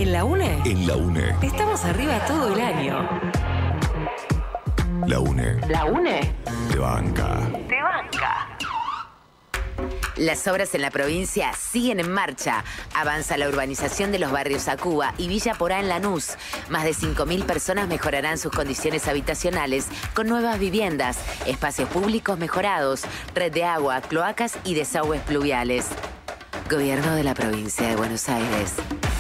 ¿En la UNE? En la UNE. Estamos arriba todo el año. La UNE. ¿La UNE? Te banca. Te banca. Las obras en la provincia siguen en marcha. Avanza la urbanización de los barrios Acuba y Villa Porá en Lanús. Más de 5.000 personas mejorarán sus condiciones habitacionales con nuevas viviendas, espacios públicos mejorados, red de agua, cloacas y desagües pluviales. Gobierno de la provincia de Buenos Aires.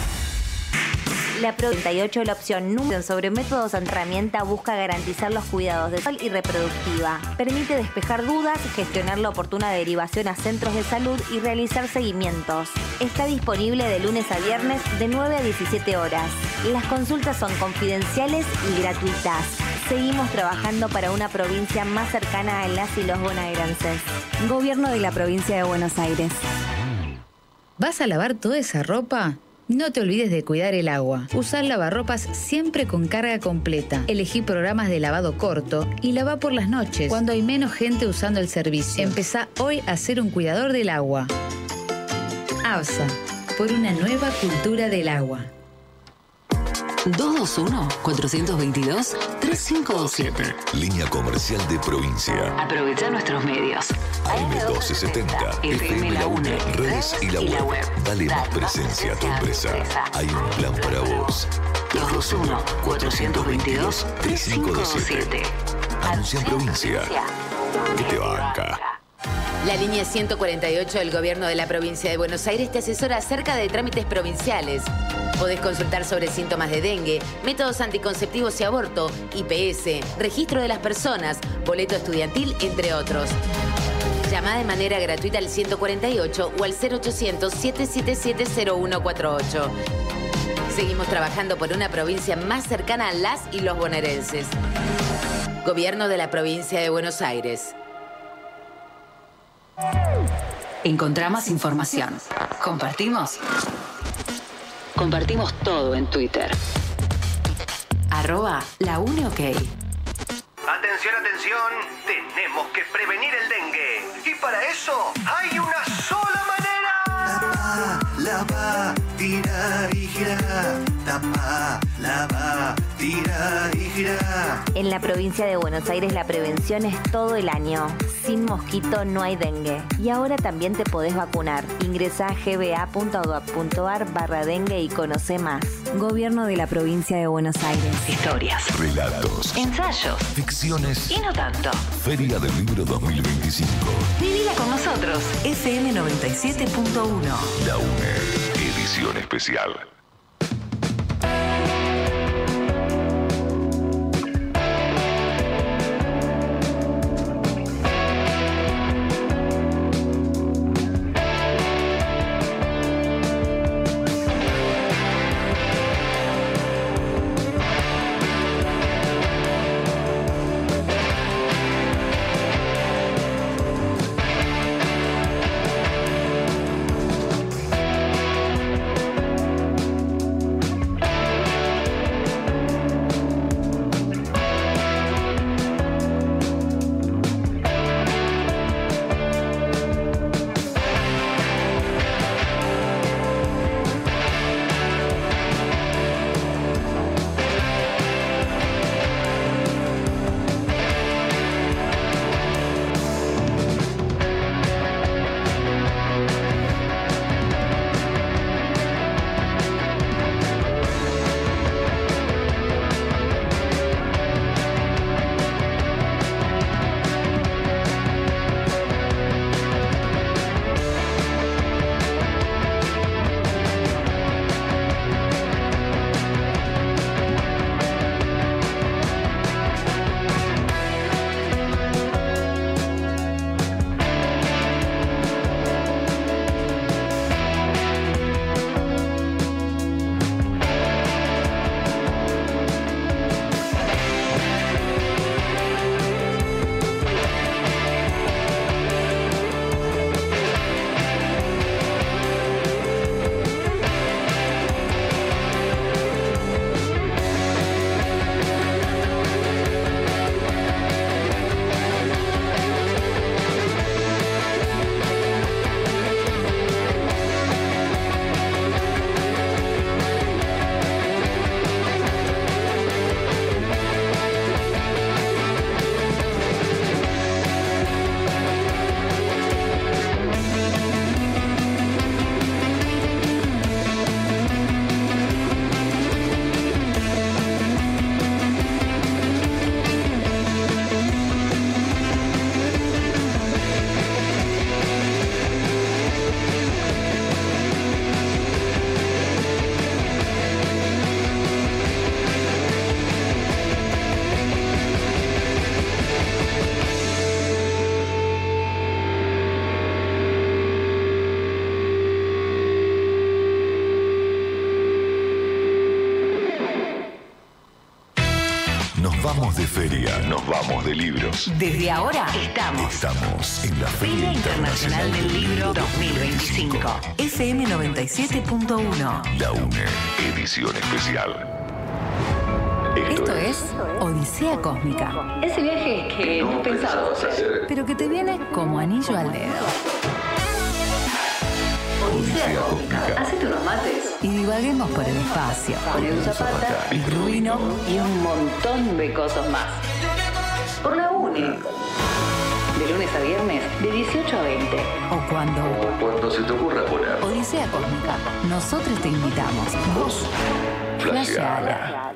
La Pro 38, la opción número sobre métodos de herramienta, busca garantizar los cuidados de salud y reproductiva. Permite despejar dudas, gestionar la oportuna derivación a centros de salud y realizar seguimientos. Está disponible de lunes a viernes de 9 a 17 horas. Las consultas son confidenciales y gratuitas. Seguimos trabajando para una provincia más cercana a las y los bonaerenses. Gobierno de la provincia de Buenos Aires. ¿Vas a lavar toda esa ropa? No te olvides de cuidar el agua. Usar lavarropas siempre con carga completa. Elegí programas de lavado corto y lava por las noches, cuando hay menos gente usando el servicio. Empezá hoy a ser un cuidador del agua. ABSA, por una nueva cultura del agua. 221-422-3527. Línea comercial de provincia. Aprovecha nuestros medios. AM1270, FM La UNE, redes y la web. Dale más presencia a tu empresa. Hay un plan para vos. 221-422-3527. Anuncia en provincia. Que te banca. La línea 148 del Gobierno de la provincia de Buenos Aires te asesora acerca de trámites provinciales. Podés consultar sobre síntomas de dengue, métodos anticonceptivos y aborto, IPS, registro de las personas, boleto estudiantil, entre otros. Llama de manera gratuita al 148 o al 0800-777-0148. Seguimos trabajando por una provincia más cercana a las y los bonaerenses. Gobierno de la provincia de Buenos Aires. Encontrá más información. ¿Compartimos? Compartimos todo en Twitter. @LaUneOK. Atención, atención, tenemos que prevenir el dengue. Y para eso hay una sola manera. Tapa, lava, tira y gira. Tapa, lava, tira y gira. En la provincia de Buenos Aires la prevención es todo el año. Sin mosquito no hay dengue. Y ahora también te podés vacunar. Ingresá a gba.gov.ar/dengue y conoce más. Gobierno de la provincia de Buenos Aires. Historias, Relatos, ensayos ficciones. y no tanto. Feria del Libro 2025. Vivila con nosotros. FM 97.1. La UNE, edición especial. vamos de feria, nos vamos de libros. Desde ahora estamos en la Feria Internacional del Libro 2025. FM 97.1. La UNE, edición especial. Esto es Odisea Cósmica. Ese viaje que no pensabas hacer, pero que te viene como anillo al dedo. Odisea Cósmica. Hacete unos mates y divaguemos por el espacio. Con Edu Zapata, Vic Rubino y un montón de cosas más. Por la UNE. De lunes a viernes, de 18 a 20. O cuando se te ocurra poner. Odisea Cósmica. Nosotros te invitamos. Vos, flasheala.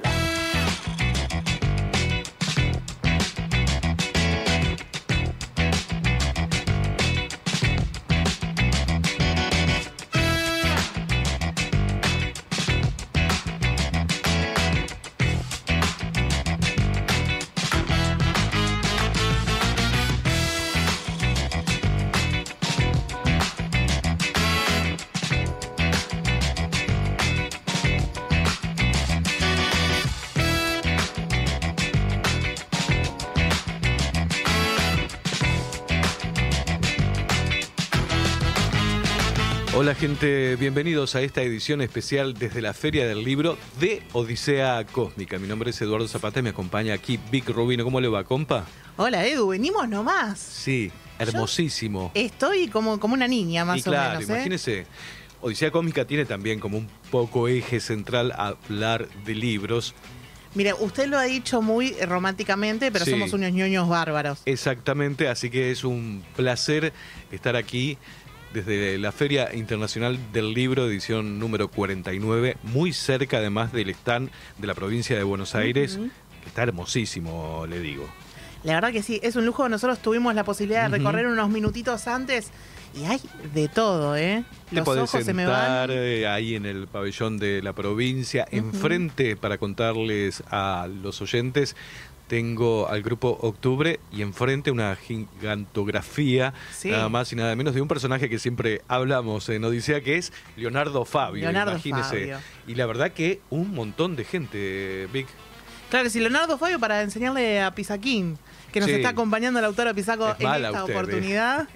Hola gente, bienvenidos a esta edición especial desde la Feria del Libro de Odisea Cósmica. Mi nombre es Eduardo Zapata y me acompaña aquí Vic Rubino. ¿Cómo le va, compa? Hola Edu, venimos nomás. Sí, hermosísimo. Estoy como una niña más y claro, o menos. Imagínese, Odisea Cósmica tiene también como un poco eje central hablar de libros. Mire, usted lo ha dicho muy románticamente, pero Sí. somos unos ñoños bárbaros. Exactamente, así que es un placer estar aquí desde la Feria Internacional del Libro, edición número 49, muy cerca además del stand de la provincia de Buenos Aires, que está hermosísimo, le digo. La verdad que sí, es un lujo. Nosotros tuvimos la posibilidad de recorrer unos minutitos antes y hay de todo, ¿eh? Te Los podés ojos se me van. sentar ahí en el pabellón de la provincia, enfrente, para contarles a los oyentes, tengo al grupo Octubre y enfrente una gigantografía, Sí. nada más y nada menos, de un personaje que siempre hablamos en Odisea, que es Leonardo Fabio. Leonardo Imagínese. Fabio. Y la verdad que un montón de gente, Vic. Claro que sí, Leonardo Fabio, para enseñarle a Pisaquín, que nos Sí. está acompañando el autor Pisaco Es en mala esta usted, oportunidad.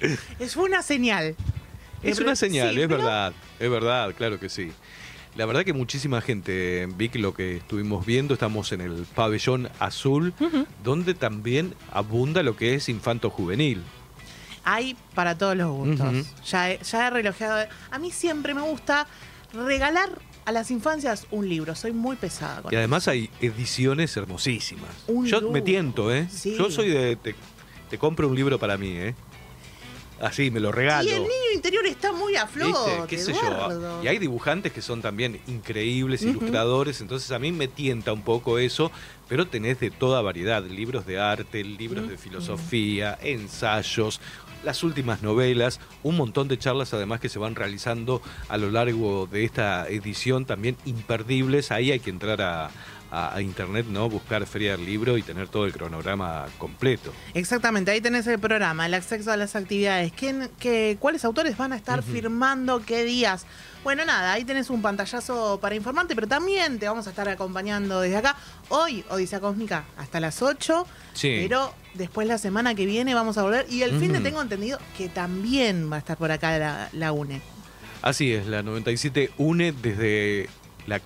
Es una señal. Es una señal, Sí, es pero- verdad, claro que sí. La verdad que muchísima gente, Vic, lo que estuvimos viendo, estamos en el pabellón azul, donde también abunda lo que es infanto juvenil. Hay para todos los gustos. Ujú. Ya he relojeado. A mí siempre me gusta regalar a las infancias un libro. Soy muy pesada con Y además hay ediciones hermosísimas. Un Yo lujo. me tiento, ¿eh? Sí. Yo soy de... Te compro un libro para mí, ¿eh? Así, me lo regalo. Y el niño interior está muy a ¿Viste? flote, ¿Qué sé Eduardo. yo? Y hay dibujantes que son también increíbles, ilustradores, entonces a mí me tienta un poco eso, pero tenés de toda variedad, libros de arte, libros de filosofía, ensayos, las últimas novelas, un montón de charlas además que se van realizando a lo largo de esta edición, también imperdibles. Ahí hay que entrar a internet, ¿no? Buscar Feria del Libro y tener todo el cronograma completo. Exactamente, ahí tenés el programa, el acceso a las actividades, cuáles autores van a estar firmando qué días. Bueno, nada, ahí tenés un pantallazo para informarte, pero también te vamos a estar acompañando desde acá. Hoy, Odisea Cósmica, hasta las 8, Sí. pero después la semana que viene vamos a volver. Y el fin de tengo entendido que también va a estar por acá la UNE. Así es, la 97 une desde la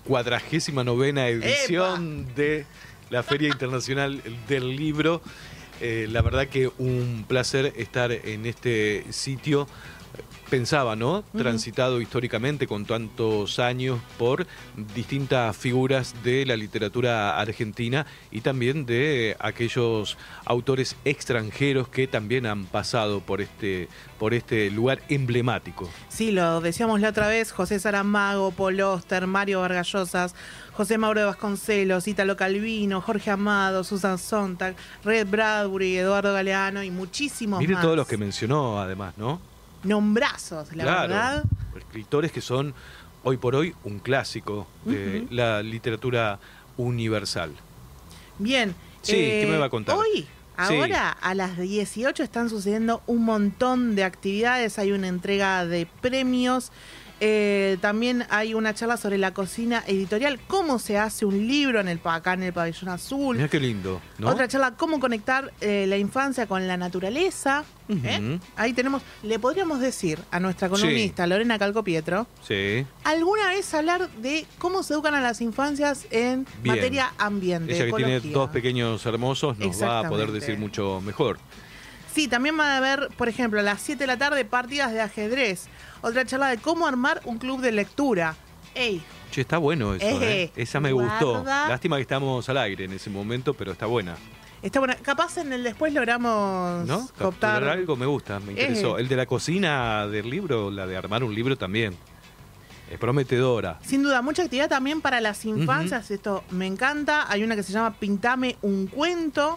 49ª edición de la Feria Internacional del Libro. La verdad que un placer estar en este sitio. Pensaba, ¿no? Transitado históricamente con tantos años por distintas figuras de la literatura argentina y también de aquellos autores extranjeros que también han pasado por este lugar emblemático. Sí, lo decíamos la otra vez, José Saramago, Paul Auster, Mario Vargas Llosas, José Mauro de Vasconcelos, Ítalo Calvino, Jorge Amado, Susan Sontag, Red Bradbury, Eduardo Galeano y muchísimos Mire más. todos los que mencionó además, ¿no? Nombrazos, la verdad. Escritores que son hoy por hoy un clásico de la literatura universal. Bien. Sí, ¿qué me va a contar? Hoy, ahora, a las 18 están sucediendo un montón de actividades. Hay una entrega de premios También hay una charla sobre la cocina editorial, cómo se hace un libro acá en el Pabellón Azul. Mirá qué lindo, ¿no? Otra charla, cómo conectar la infancia con la naturaleza. Ahí tenemos, le podríamos decir a nuestra columnista, Lorena Calcopietro, alguna vez hablar de cómo se educan a las infancias en materia ambiente. Ella que ecología. tiene dos pequeños hermosos nos va a poder decir mucho mejor. Sí, también van a haber, por ejemplo, a las 7 de la tarde partidas de ajedrez. Otra charla de cómo armar un club de lectura. ¡Ey! Che, está bueno eso, Esa me gustó. Lástima que estamos al aire en ese momento, pero está buena. Está buena. Capaz en el después logramos captar algo, me gusta, me interesó. El de la cocina del libro, la de armar un libro también. Es prometedora. Sin duda, mucha actividad también para las infancias. Esto me encanta. Hay una que se llama Pintame un cuento.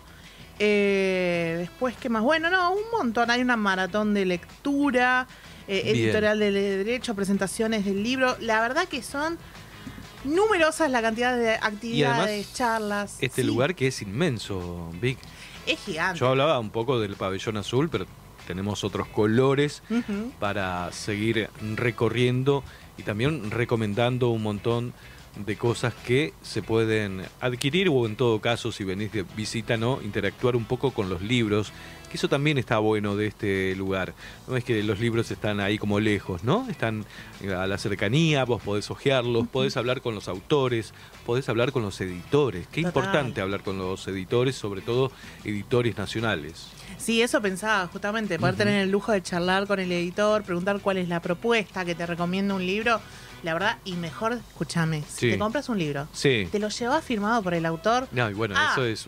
Después, ¿qué más? Bueno, un montón. Hay una maratón de lectura, editorial de derecho, presentaciones del libro. La verdad que son numerosas la cantidad de actividades, y además, charlas. Este lugar que es inmenso, Vic. Es gigante. Yo hablaba un poco del Pabellón Azul, pero tenemos otros colores para seguir recorriendo y también recomendando un montón de cosas que se pueden adquirir o en todo caso, si venís de visita, interactuar un poco con los libros, que eso también está bueno de este lugar. No es que los libros están ahí como lejos, ¿no? Están a la cercanía, vos podés hojearlos, podés hablar con los autores, podés hablar con los editores. Qué importante hablar con los editores, sobre todo editores nacionales. Sí, eso pensaba justamente, poder tener el lujo de charlar con el editor, preguntar cuál es la propuesta, que te recomienda un libro. La verdad, y mejor, escúchame, si te compras un libro, te lo llevas firmado por el autor. No, y bueno, eso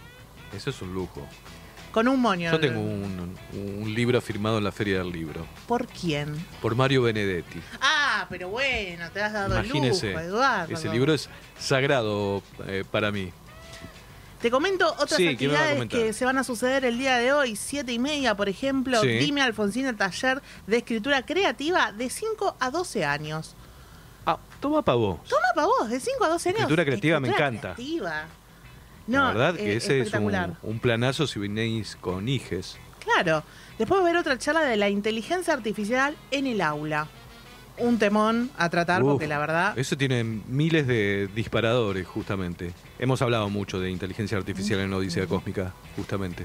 es un lujo. Con un moño. Yo tengo un libro firmado en la Feria del Libro. ¿Por quién? Por Mario Benedetti. Ah, pero bueno, te has dado el lujo, Eduardo. Ese libro es sagrado para mí. Te comento otras actividades que se van a suceder el día de hoy, 7:30, por ejemplo. Dime Alfonsina, taller de escritura creativa de 5 a 12 años. Toma pa' vos. Toma pa' vos, de 5 a 12 años. Escritura creativa me encanta. No, la verdad que ese es un planazo si venís con hijes. Claro. Después va a haber otra charla de la inteligencia artificial en el aula. Un temón a tratar porque la verdad... Eso tiene miles de disparadores, justamente. Hemos hablado mucho de inteligencia artificial en Odisea Cósmica, justamente.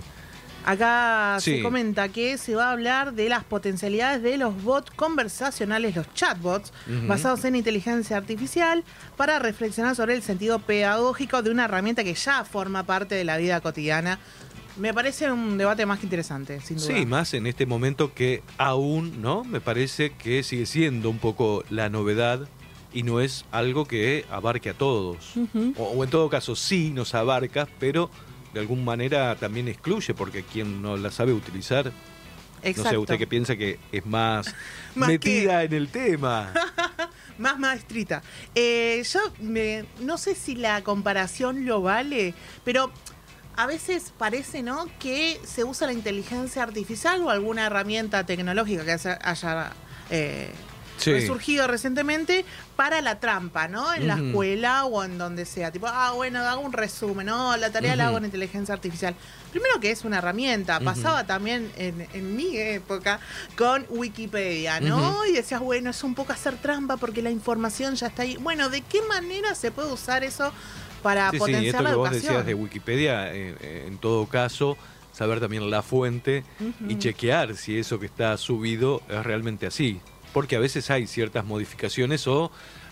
Acá se comenta que se va a hablar de las potencialidades de los bots conversacionales, los chatbots, basados en inteligencia artificial, para reflexionar sobre el sentido pedagógico de una herramienta que ya forma parte de la vida cotidiana. Me parece un debate más que interesante, sin duda. Sí, más en este momento que aún, me parece que sigue siendo un poco la novedad y no es algo que abarque a todos. O en todo caso sí nos abarca, pero de alguna manera también excluye, porque quien no la sabe utilizar, no sé, usted que piensa que es más metida en el tema. Más maestrita. Yo no sé si la comparación lo vale, pero a veces parece, que se usa la inteligencia artificial o alguna herramienta tecnológica que haya resurgido recientemente para la trampa, en la escuela o en donde sea. Tipo, hago un resumen, la tarea la hago en inteligencia artificial. Primero que es una herramienta. Pasaba también en mi época con Wikipedia, Y decías, es un poco hacer trampa porque la información ya está ahí. Bueno, ¿de qué manera se puede usar eso para potenciar la educación? Vos decías de Wikipedia, en todo caso, saber también la fuente y chequear si eso que está subido es realmente así. Porque a veces hay ciertas modificaciones o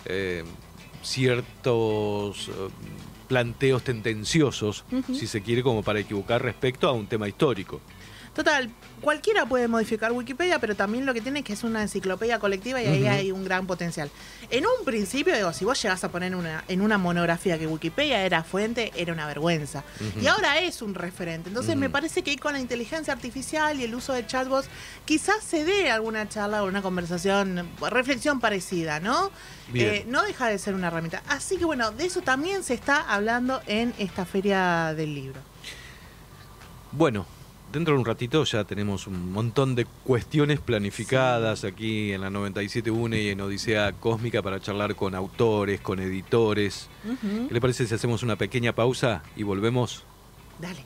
ciertos planteos tendenciosos, si se quiere, como para equivocar respecto a un tema histórico. Total, cualquiera puede modificar Wikipedia, pero también lo que tiene es que es una enciclopedia colectiva y ahí hay un gran potencial. En un principio, si vos llegás a poner en una monografía que Wikipedia era fuente, era una vergüenza. Y ahora es un referente. Entonces me parece que ahí con la inteligencia artificial y el uso de chatbots, quizás se dé alguna charla o una conversación, reflexión parecida, ¿no? No deja de ser una herramienta. Así que bueno, de eso también se está hablando en esta Feria del Libro. Bueno, dentro de un ratito ya tenemos un montón de cuestiones planificadas aquí en la 97.1 y en Odisea Cósmica para charlar con autores, con editores. ¿Qué le parece si hacemos una pequeña pausa y volvemos? Dale.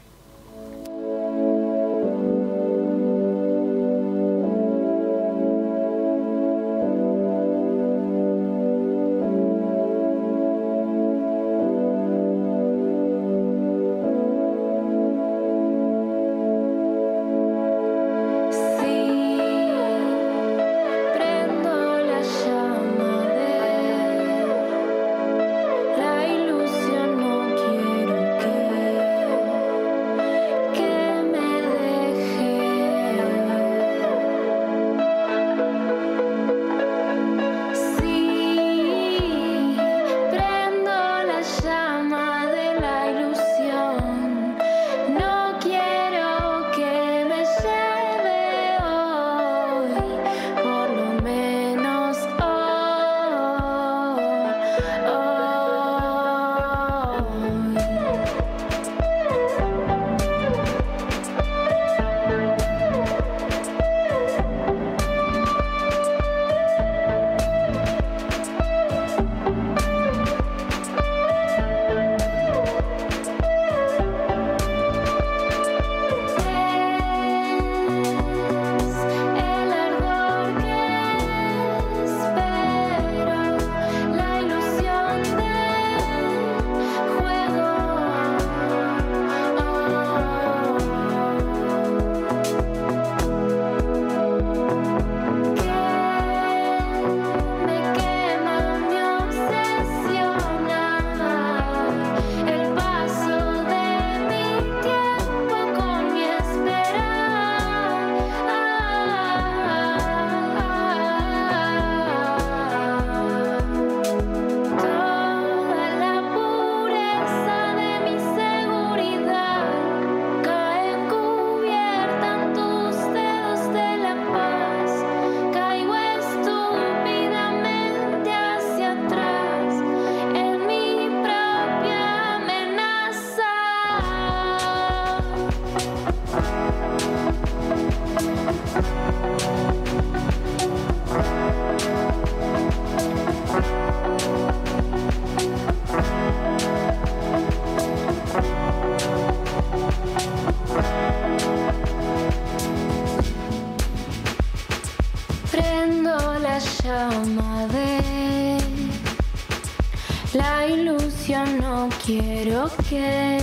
La ilusión no quiero que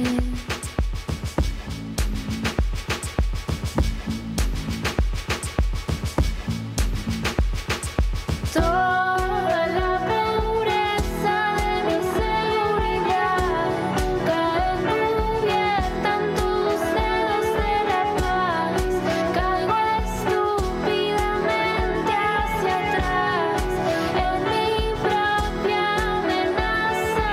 toda la pureza de mi seguridad cae cubierta en tus dedos de la paz. Caigo estúpidamente hacia atrás en mi propia amenaza.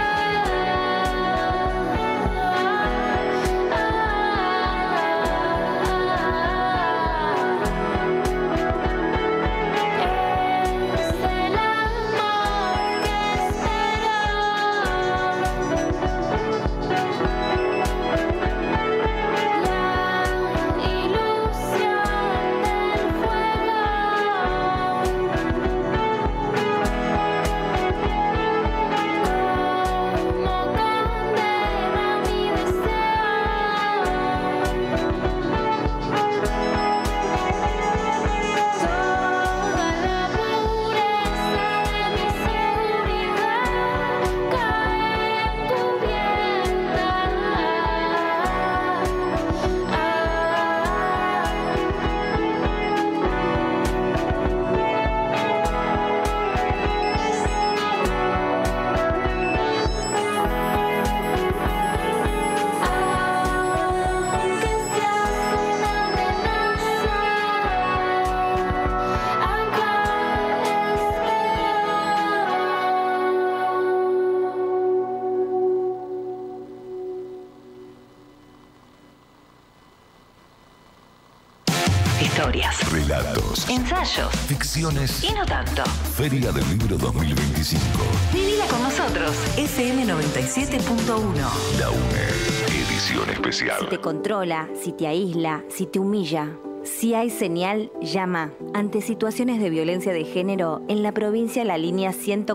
Historias, relatos, ensayos, ficciones y no tanto. Feria del Libro 2025. Vivila con nosotros. FM 97.1. La UNE, edición especial. Si te controla, si te aísla, si te humilla. Si hay señal, llama. Ante situaciones de violencia de género, en la provincia la línea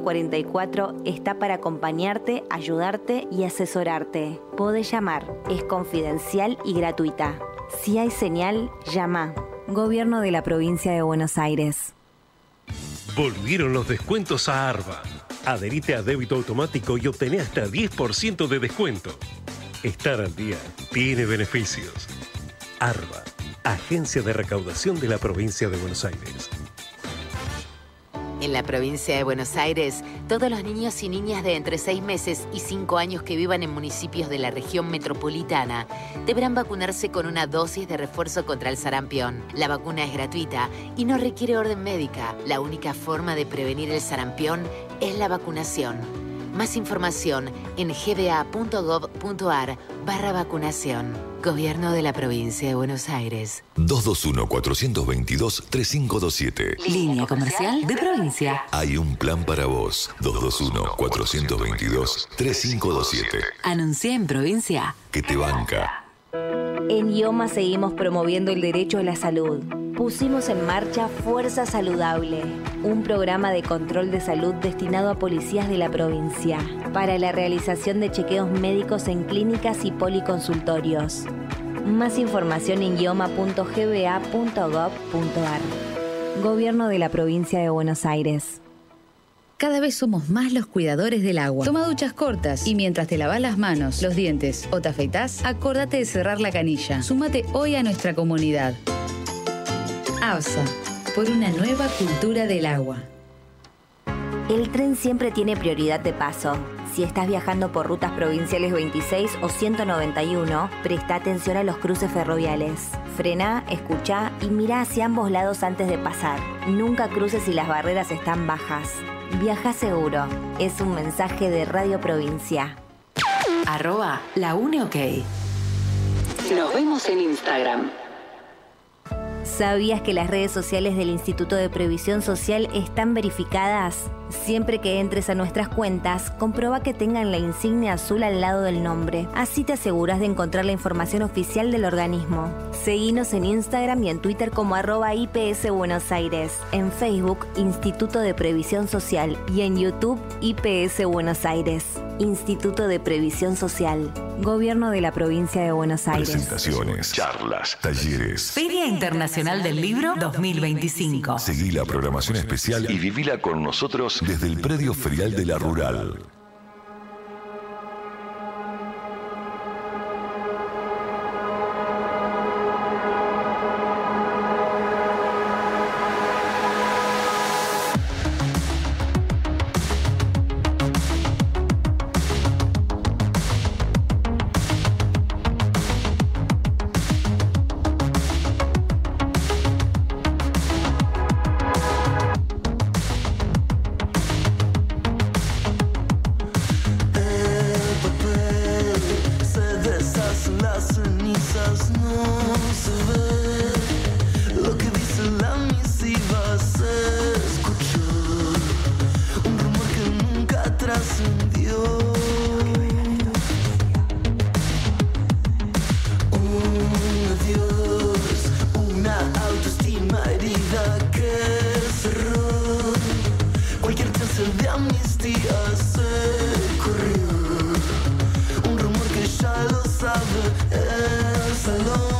144 está para acompañarte, ayudarte y asesorarte. Podés llamar, es confidencial y gratuita. Si hay señal, llama. Gobierno de la Provincia de Buenos Aires. Volvieron los descuentos a Arba. Adherite a débito automático y obtené hasta 10% de descuento. Estar al día tiene beneficios. Arba, Agencia de Recaudación de la Provincia de Buenos Aires. En la provincia de Buenos Aires, todos los niños y niñas de entre 6 meses y 5 años que vivan en municipios de la región metropolitana deberán vacunarse con una dosis de refuerzo contra el sarampión. La vacuna es gratuita y no requiere orden médica. La única forma de prevenir el sarampión es la vacunación. Más información en gba.gov.ar/vacunación. Gobierno de la Provincia de Buenos Aires. 221-422-3527. Línea comercial de provincia. Hay un plan para vos. 221-422-3527. Anuncia en provincia. Que te banca. En IOMA seguimos promoviendo el derecho a la salud. Pusimos en marcha Fuerza Saludable, un programa de control de salud destinado a policías de la provincia, para la realización de chequeos médicos en clínicas y policonsultorios. Más información en ioma.gba.gov.ar. Gobierno de la Provincia de Buenos Aires. Cada vez somos más los cuidadores del agua. Toma duchas cortas y mientras te lavas las manos, los dientes o te afeitás, acordate de cerrar la canilla. Súmate hoy a nuestra comunidad. ABSA, por una nueva cultura del agua. El tren siempre tiene prioridad de paso. Si estás viajando por rutas provinciales 26 o 191, presta atención a los cruces ferroviales. Frená, escuchá y mirá hacia ambos lados antes de pasar. Nunca cruces si las barreras están bajas. Viaja seguro. Es un mensaje de Radio Provincia. @LaUneOK. Nos vemos en Instagram. ¿Sabías que las redes sociales del Instituto de Previsión Social están verificadas? Siempre que entres a nuestras cuentas, comprueba que tengan la insignia azul al lado del nombre. Así te aseguras de encontrar la información oficial del organismo. Seguinos en Instagram y en Twitter como @IPS Buenos Aires. En Facebook, Instituto de Previsión Social. Y en YouTube, IPS Buenos Aires. Instituto de Previsión Social. Gobierno de la Provincia de Buenos Aires. Presentaciones, charlas, talleres. Feria Internacional del Libro 2025. Seguí la programación especial y vivila con nosotros desde el predio ferial de la Rural. trascendió. Un adiós, una autoestima herida que cerró. Cualquier chance de amnistía se corrió. Un rumor que ya lo sabe el salón.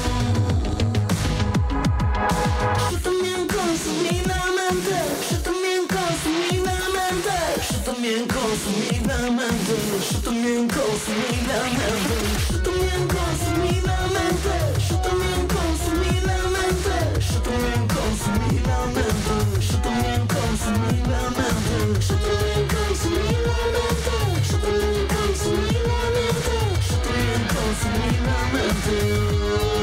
Yo también consumí la mente, yo también consumí la mente, yo también consumí la mente, yo también consumí la mente, yo también consumí la mente, yo también consumí la mente, yo también consumí la mente, yo también consumí la mente, yo también consumí la mente, yo también consumí la mente, yo también consumí la mente.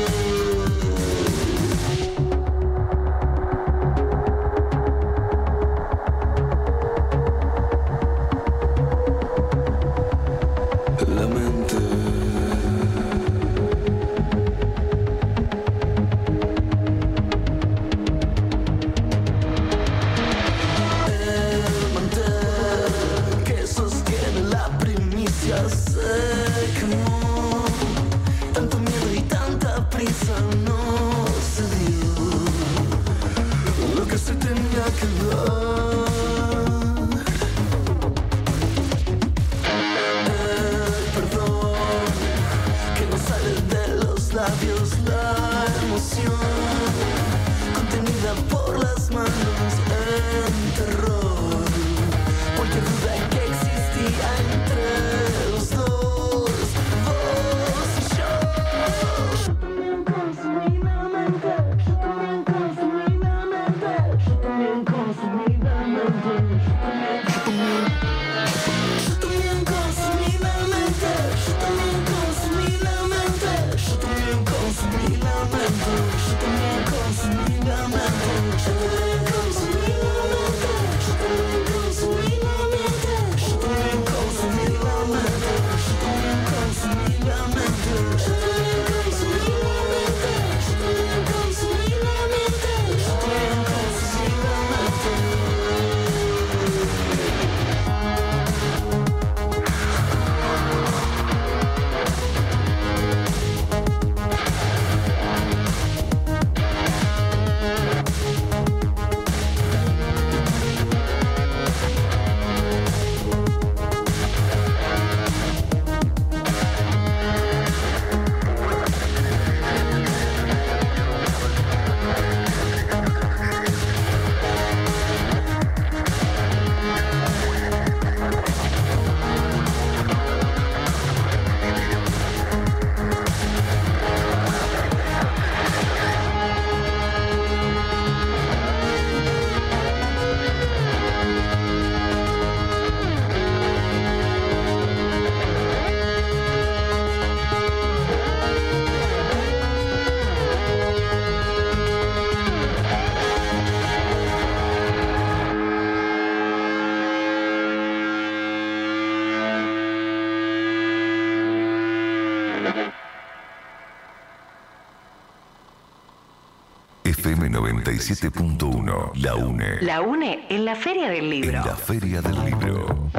FM 97.1, La UNE. La UNE en la Feria del Libro. En la Feria del Libro.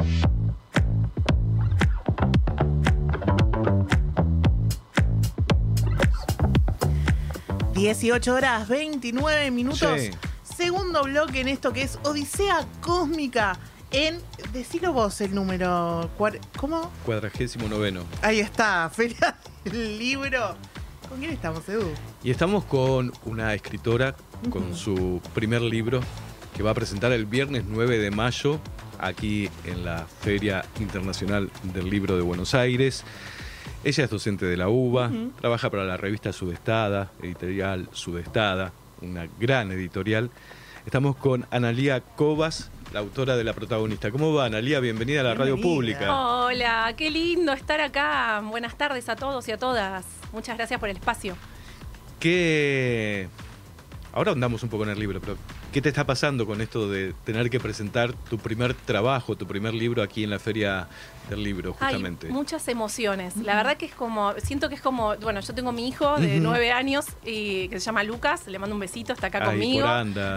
...18 horas 29 minutos... Sí. Segundo bloque en esto que es Odisea Cósmica en... Decilo vos el número... ¿Cómo? 49º. Ahí está, Feria del Libro. ¿Con quién estamos, Edu? Y estamos con una escritora con su primer libro que va a presentar el viernes 9 de mayo aquí en la Feria Internacional del Libro de Buenos Aires. Ella es docente de la UBA, trabaja para la revista Sudestada, editorial Sudestada, una gran editorial. Estamos con Analía Cobas, la autora de La Protagonista. ¿Cómo va, Analía? Bienvenida a la Radio Pública. Hola, qué lindo estar acá. Buenas tardes a todos y a todas. Muchas gracias por el espacio. Ahora andamos un poco en el libro, pero ¿Qué te está pasando con esto de tener que presentar tu primer trabajo, tu primer libro aquí en la Feria del Libro, justamente? Hay muchas emociones. La verdad que siento que es como, bueno, yo tengo mi hijo de 9 años y que se llama Lucas, le mando un besito, está acá conmigo. Por anda,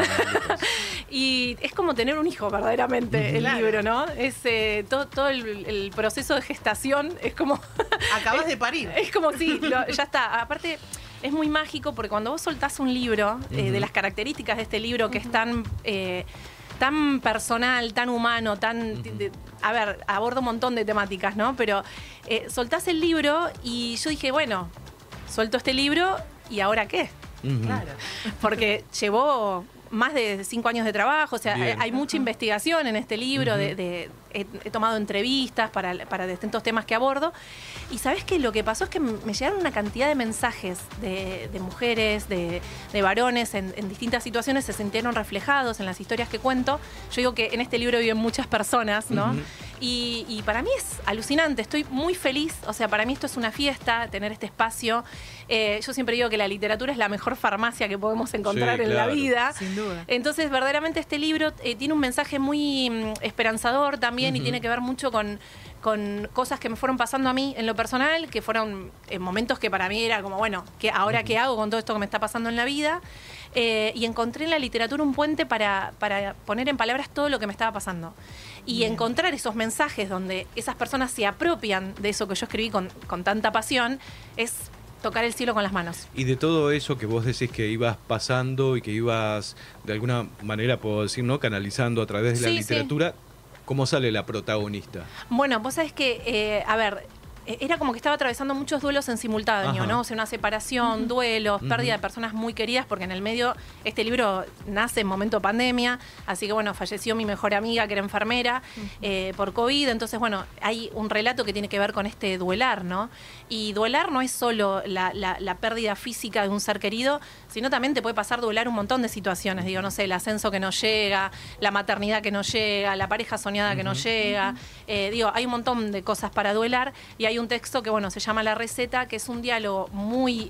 y es como tener un hijo verdaderamente, el libro, ¿no? Es todo el proceso de gestación, es como... Acabas de parir. Es como, sí, ya está. Aparte... Es muy mágico porque cuando vos soltás un libro, de las características de este libro que es tan personal, tan humano, aborda un montón de temáticas, ¿no? Pero soltás el libro y yo dije, bueno, suelto este libro y ¿ahora qué? Claro. Porque llevó más de 5 años de trabajo, o sea, hay mucha investigación en este libro, he tomado entrevistas para distintos temas que abordo, y ¿sabés qué? Lo que pasó es que me llegaron una cantidad de mensajes de mujeres, de varones en distintas situaciones, se sintieron reflejados en las historias que cuento. Yo digo que en este libro viven muchas personas, ¿no? Y para mí es alucinante, estoy muy feliz, o sea, para mí esto es una fiesta, tener este espacio. Yo siempre digo que la literatura es la mejor farmacia que podemos encontrar en la vida. Sin duda. Entonces, verdaderamente este libro tiene un mensaje muy esperanzador también, y tiene que ver mucho con cosas que me fueron pasando a mí en lo personal, que fueron momentos que para mí era como, bueno, ¿ahora qué hago con todo esto que me está pasando en la vida? Y encontré en la literatura un puente para poner en palabras todo lo que me estaba pasando. Y encontrar esos mensajes donde esas personas se apropian de eso que yo escribí con tanta pasión, es tocar el cielo con las manos. Y de todo eso que vos decís que ibas pasando y que ibas, de alguna manera, puedo decir, ¿no?, canalizando a través de la literatura, ¿cómo sale la protagonista? Bueno, vos sabés que, era como que estaba atravesando muchos duelos en simultáneo, ¿no? O sea, una separación, duelos, pérdida de personas muy queridas, porque en el medio, este libro nace en momento pandemia, así que bueno, falleció mi mejor amiga, que era enfermera, por COVID, entonces bueno, hay un relato que tiene que ver con este duelar, ¿no? Y duelar no es solo la pérdida física de un ser querido, sino también te puede pasar duelar un montón de situaciones, digo, no sé, el ascenso que no llega, la maternidad que no llega, la pareja soñada que no llega, digo, hay un montón de cosas para duelar, y hay un texto que, bueno, se llama La Receta, que es un diálogo muy,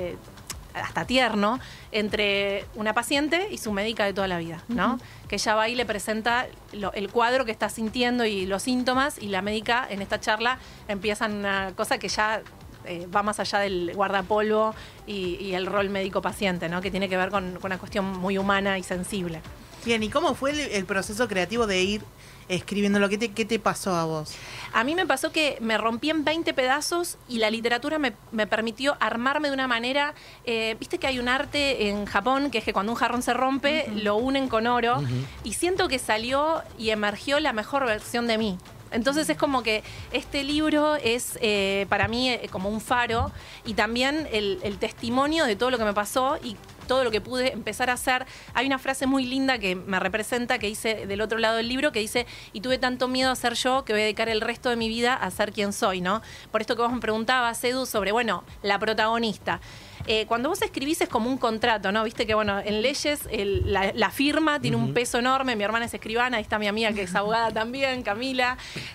hasta tierno, entre una paciente y su médica de toda la vida, ¿no? Que ella va y le presenta el cuadro que está sintiendo y los síntomas, y la médica en esta charla empieza una cosa que ya va más allá del guardapolvo y el rol médico-paciente, ¿no? Que tiene que ver con una cuestión muy humana y sensible. Bien, ¿y cómo fue el proceso creativo de ir escribiendo? ¿Qué te pasó a vos? A mí me pasó que me rompí en 20 pedazos y la literatura me permitió armarme de una manera... Viste que hay un arte en Japón que es que cuando un jarrón se rompe, lo unen con oro, y siento que salió y emergió la mejor versión de mí. Entonces es como que este libro es para mí como un faro, y también el testimonio de todo lo que me pasó y todo lo que pude empezar a hacer. Hay una frase muy linda que me representa, que dice del otro lado del libro, que dice: y tuve tanto miedo a ser yo que voy a dedicar el resto de mi vida a ser quien soy, ¿no? Por esto que vos me preguntabas, Edu, sobre, bueno, la protagonista. Cuando vos escribís es como un contrato, ¿no? Viste que, bueno, en leyes la firma tiene un peso enorme. Mi hermana es escribana, ahí está mi amiga que es abogada también, Camila.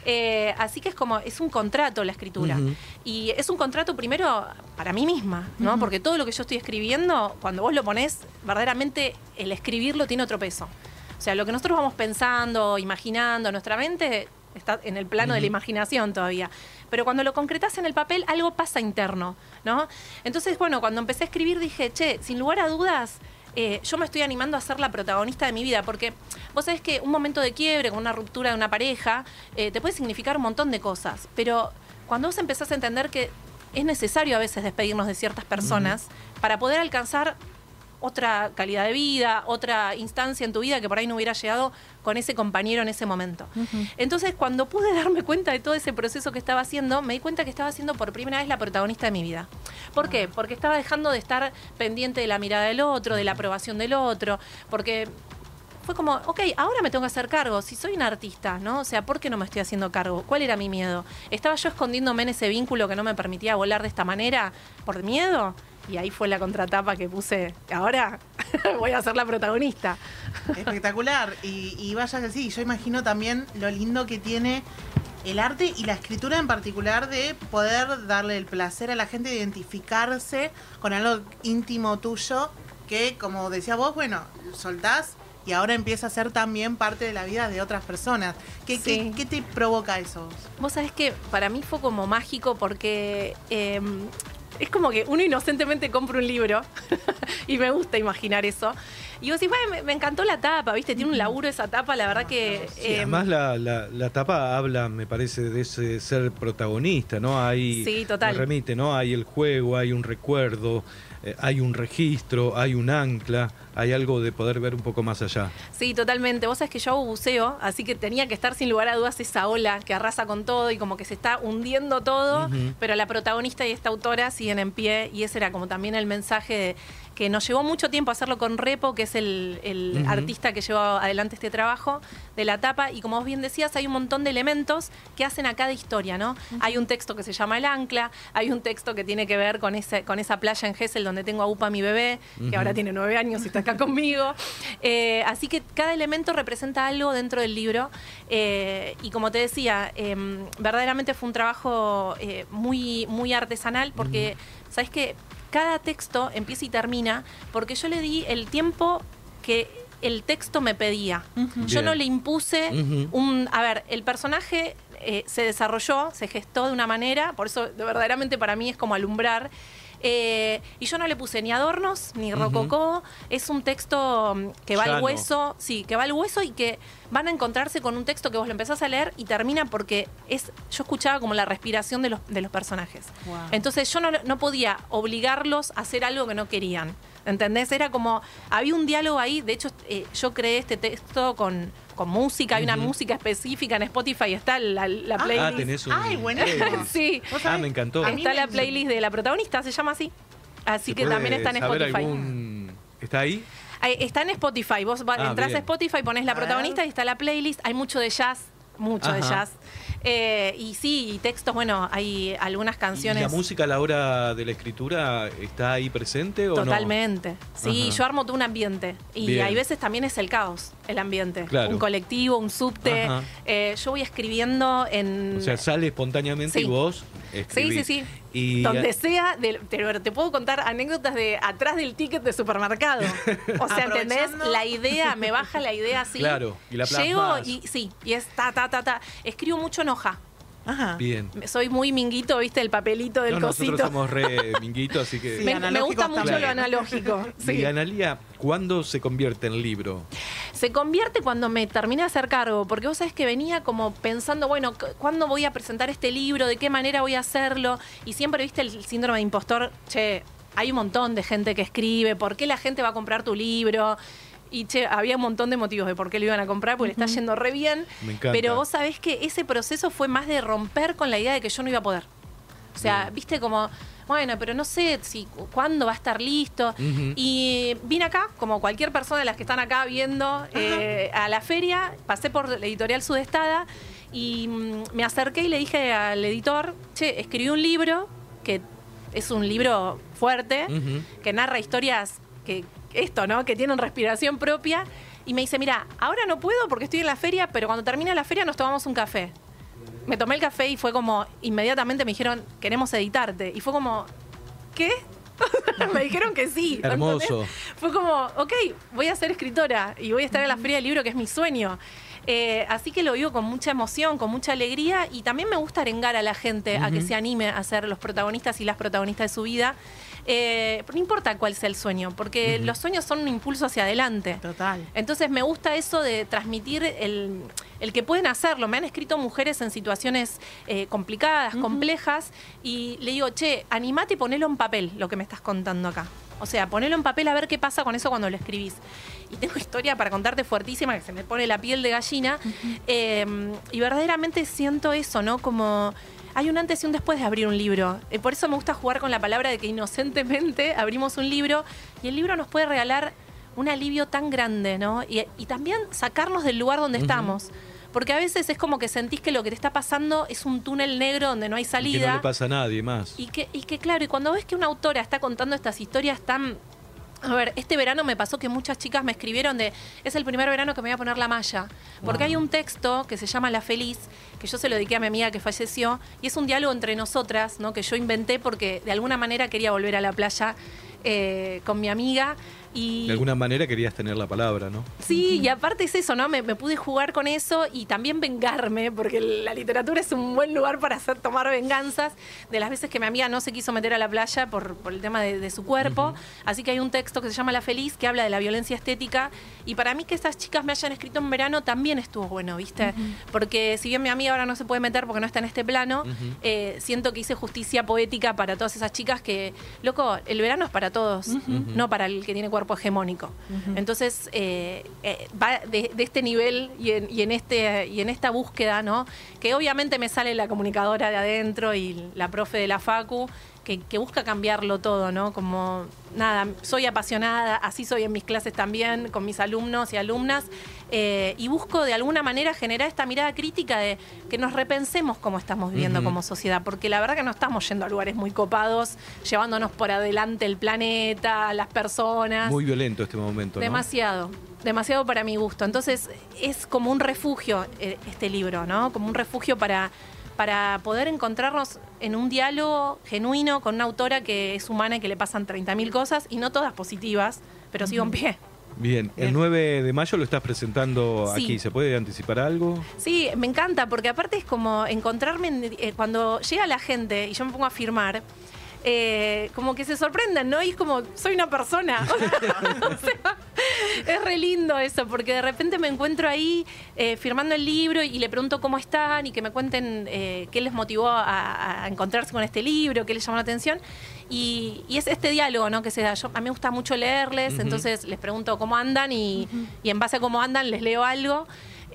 Así que es un contrato la escritura. Y es un contrato primero para mí misma, ¿no? Porque todo lo que yo estoy escribiendo, cuando vos lo ponés, verdaderamente el escribirlo tiene otro peso. O sea, lo que nosotros vamos pensando, imaginando, nuestra mente está en el plano de la imaginación todavía. Pero cuando lo concretás en el papel, algo pasa interno, ¿no? Entonces, bueno, cuando empecé a escribir dije, sin lugar a dudas, yo me estoy animando a ser la protagonista de mi vida, porque vos sabés que un momento de quiebre, con una ruptura de una pareja, te puede significar un montón de cosas, pero cuando vos empezás a entender que es necesario a veces despedirnos de ciertas personas para poder alcanzar otra calidad de vida, otra instancia en tu vida que por ahí no hubiera llegado con ese compañero en ese momento. Entonces, cuando pude darme cuenta de todo ese proceso que estaba haciendo, me di cuenta que estaba siendo por primera vez la protagonista de mi vida. ¿Por qué? Porque estaba dejando de estar pendiente de la mirada del otro, de la aprobación del otro, porque fue como, ok, ahora me tengo que hacer cargo. Si soy una artista, ¿no? O sea, ¿por qué no me estoy haciendo cargo? ¿Cuál era mi miedo? ¿Estaba yo escondiéndome en ese vínculo que no me permitía volar de esta manera por miedo? Y ahí fue la contratapa que puse. Ahora voy a ser la protagonista. Espectacular. Y vaya que sí, yo imagino también lo lindo que tiene el arte y la escritura en particular, de poder darle el placer a la gente de identificarse con algo íntimo tuyo que, como decía vos, bueno, soltás y ahora empieza a ser también parte de la vida de otras personas. ¿Qué te provoca eso? Vos sabés que para mí fue como mágico porque es como que uno inocentemente compra un libro y me gusta imaginar eso. Y vos decís, bueno, me encantó la tapa, ¿viste? Tiene un laburo esa tapa, la verdad que... Sí, además la tapa habla, me parece, de ese ser protagonista, ¿no? Hay, sí, total. Me remite, ¿no? Hay el juego, hay un recuerdo, hay un registro, hay un ancla, hay algo de poder ver un poco más allá. Sí, totalmente. Vos sabés que yo hago buceo, así que tenía que estar sin lugar a dudas esa ola que arrasa con todo y como que se está hundiendo todo, pero la protagonista y esta autora siguen en pie y ese era como también el mensaje de que nos llevó mucho tiempo hacerlo con Repo, que es el artista que llevó adelante este trabajo de la tapa, y como vos bien decías, hay un montón de elementos que hacen a cada historia, ¿no? Hay un texto que se llama El Ancla, hay un texto que tiene que ver con esa playa en Gesell donde tengo a Upa, mi bebé, que ahora tiene 9 años y está acá conmigo. Así que cada elemento representa algo dentro del libro, y como te decía, verdaderamente fue un trabajo muy, muy artesanal, porque, ¿sabes qué? Cada texto empieza y termina porque yo le di el tiempo que el texto me pedía. Yo no le impuse A ver, el personaje se desarrolló, se gestó de una manera, por eso verdaderamente para mí es como alumbrar. Y yo no le puse ni adornos, ni rococó. Es un texto que va al hueso, sí, que va al hueso y que van a encontrarse con un texto que vos lo empezás a leer y termina porque yo escuchaba como la respiración de los personajes. Wow. Entonces yo no podía obligarlos a hacer algo que no querían. ¿Entendés? Era como, había un diálogo ahí. De hecho, yo creé este texto con música, hay una música específica en Spotify, está la playlist. Ah, tenés un... Ay, buenísimo. Sí. Me encantó. Está la playlist de la protagonista, se llama así. Así que también está en Spotify. ¿Está ahí? Está en Spotify. Vos entrás a Spotify, ponés la protagonista y está la playlist. Hay mucho de jazz, de jazz. Y sí, y textos, bueno, hay algunas canciones. ¿Y la música a la hora de la escritura está ahí presente o Totalmente. No? Sí, yo armo todo un ambiente. Y hay veces también es el caos, el ambiente. Claro. Un colectivo, un subte. Yo voy escribiendo en... O sea, sale espontáneamente y vos escribís. Sí. Y donde sea, te puedo contar anécdotas de atrás del ticket de supermercado. O sea, ¿entendés? La idea, me baja la idea así. Claro, y la plasmas. Llego y es ta. Escribo mucho en hoja. Ajá. Bien. Soy muy minguito, ¿viste? El papelito del cosito. Nosotros somos re minguitos, así que... Sí, me gusta mucho lo analógico. Sí. Y Analía, ¿cuándo se convierte en libro? Se convierte cuando me terminé de hacer cargo, porque vos sabés que venía como pensando, bueno, ¿cuándo voy a presentar este libro? ¿De qué manera voy a hacerlo? Y siempre viste el síndrome de impostor, hay un montón de gente que escribe, ¿por qué la gente va a comprar tu libro? Y había un montón de motivos de por qué lo iban a comprar, porque le está yendo re bien. Me encanta. Pero vos sabés que ese proceso fue más de romper con la idea de que yo no iba a poder. O sea, viste como, bueno, pero no sé cuándo va a estar listo. Y vine acá, como cualquier persona de las que están acá viendo, a la feria, pasé por la editorial Sudestada y me acerqué y le dije al editor, escribí un libro, que es un libro fuerte, que narra historias que tienen respiración propia, y me dice, mira, ahora no puedo porque estoy en la feria, pero cuando termine la feria nos tomamos un café. Me tomé el café y fue como, inmediatamente me dijeron, queremos editarte. Y fue como, ¿qué? Me dijeron que sí. Hermoso. ¿Entendés? Fue como, ok, voy a ser escritora y voy a estar en la Feria del Libro, que es mi sueño. Así que lo vivo con mucha emoción, con mucha alegría, y también me gusta arengar a la gente a que se anime a ser los protagonistas y las protagonistas de su vida. No importa cuál sea el sueño, porque los sueños son un impulso hacia adelante. Total. Entonces me gusta eso de transmitir el que pueden hacerlo. Me han escrito mujeres en situaciones complicadas, complejas, y le digo, animate y ponelo en papel lo que me estás contando acá. O sea, ponelo en papel a ver qué pasa con eso cuando lo escribís. Y tengo historia para contarte fuertísima, que se me pone la piel de gallina. Y verdaderamente siento eso, ¿no? Como... hay un antes y un después de abrir un libro. Por eso me gusta jugar con la palabra de que inocentemente abrimos un libro y el libro nos puede regalar un alivio tan grande, ¿no? Y también sacarnos del lugar donde estamos. Porque a veces es como que sentís que lo que te está pasando es un túnel negro donde no hay salida. Y que no le pasa a nadie más. Y que claro, y cuando ves que una autora está contando estas historias tan... A ver, este verano me pasó que muchas chicas me escribieron es el primer verano que me voy a poner la malla. Porque hay un texto que se llama La Feliz, que yo se lo dediqué a mi amiga que falleció, y es un diálogo entre nosotras, ¿no? Que yo inventé porque de alguna manera quería volver a la playa con mi amiga. Y de alguna manera querías tener la palabra, ¿no? sí, y aparte es eso, ¿no? Me pude jugar con eso y también vengarme, porque la literatura es un buen lugar para tomar venganzas de las veces que mi amiga no se quiso meter a la playa por el tema de su cuerpo. Así que hay un texto que se llama La Feliz, que habla de la violencia estética. Y para mí que estas chicas me hayan escrito en verano también estuvo bueno, ¿viste? Porque si bien mi amiga ahora no se puede meter porque no está en este plano, siento que hice justicia poética para todas esas chicas que, loco, el verano es para todos, no para el que tiene cuerpo hegemónico. Entonces va de este nivel y en esta búsqueda, ¿no? Que obviamente me sale la comunicadora de adentro y la profe de la facu que busca cambiarlo todo, ¿no? Como, nada, soy apasionada, así soy en mis clases también, con mis alumnos y alumnas, y busco de alguna manera generar esta mirada crítica de que nos repensemos cómo estamos viviendo como sociedad, porque la verdad que no estamos yendo a lugares muy copados, llevándonos por adelante el planeta, las personas. Muy violento este momento, ¿no? Demasiado para mi gusto. Entonces es como un refugio este libro, ¿no? Como un refugio para poder encontrarnos en un diálogo genuino con una autora que es humana y que le pasan 30.000 cosas, y no todas positivas, pero sigo en pie. Bien, el 9 de mayo lo estás presentando aquí. ¿Se puede anticipar algo? Sí, me encanta, porque aparte es como encontrarme, cuando llega la gente y yo me pongo a firmar, como que se sorprenden, ¿no? Y es como, soy una persona. O sea, es re lindo eso, porque de repente me encuentro ahí firmando el libro y le pregunto cómo están y que me cuenten qué les motivó a encontrarse con este libro, qué les llamó la atención. Y es este diálogo, ¿no? Que se da. A mí me gusta mucho leerles, entonces les pregunto cómo andan y en base a cómo andan les leo algo.